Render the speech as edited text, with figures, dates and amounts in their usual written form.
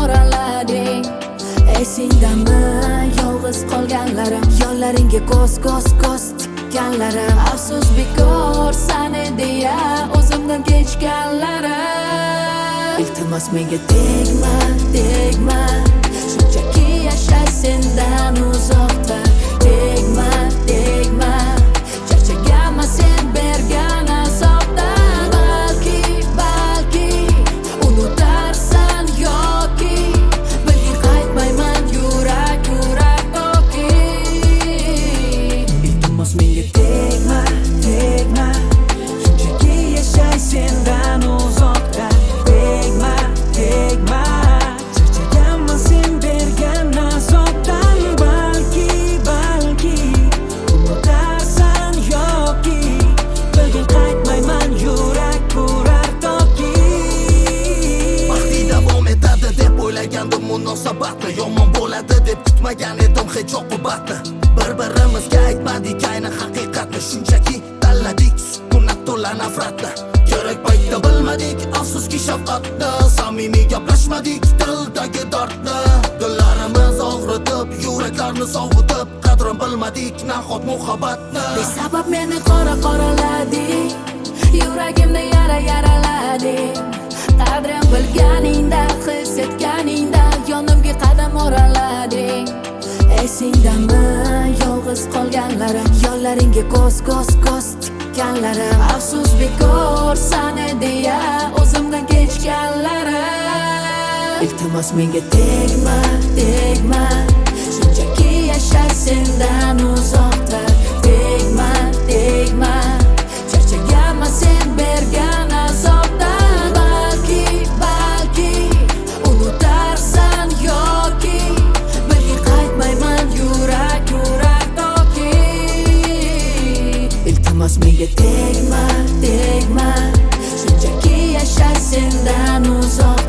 oralading. Esingdami yolg'iz qolganlarim, yo'llaringga ko'z tikkanlarim. Afsus bekor sani deya o'zimdan kechganlarim. Iltimos menga tegma, shunchaki yashay sendan uzoqda. Tegma, charchaganman sen bergan azobdan. Balki unutarsan yoki bilgin qaytmayman yurak toki. Iltimos menga tegma, shunchaki yashay sendan uzoqda. Tegma, charchaganman sen bergan azobdan. Balki unutarsan yoki bilgin qaytmayman yurak toki. Vaqti davom etadi deb o'ylagandim munosabatni, yomon bo'ladi deb kutmagan edim hech oqibatni. Bir-birimizga aytmadik ayni haqiqatni, shunchaki tanladik sukunat to'la nafratni. Kerak paytda bilmadik afsuski shafqatni, samimiy gaplashmadik dildagi dardni. Dillarimiz og'ritib, yuraklarni sovutib, qadrin bilmadik nahot muhabbatni. Besabab meni qoralading, yuragimda yaralading. Qadrim bilganingda, his etganingda yonimga qadam o'ralading. Esingdami yolg'iz qolganlarim, yo'llaringga ko'z tikkanlarim. Afsus bekor sani deya o'zimdan kechganlarim. Iltimos menga tegma, shunchaki yashay sendan uzoqda. Tegma, charchaganman sen bergan azobdan. Balki unutarsan yoki bilgin qaytmayman yurak toki. Iltimos menga tegma, shunchaki yashay sendan uzoqda.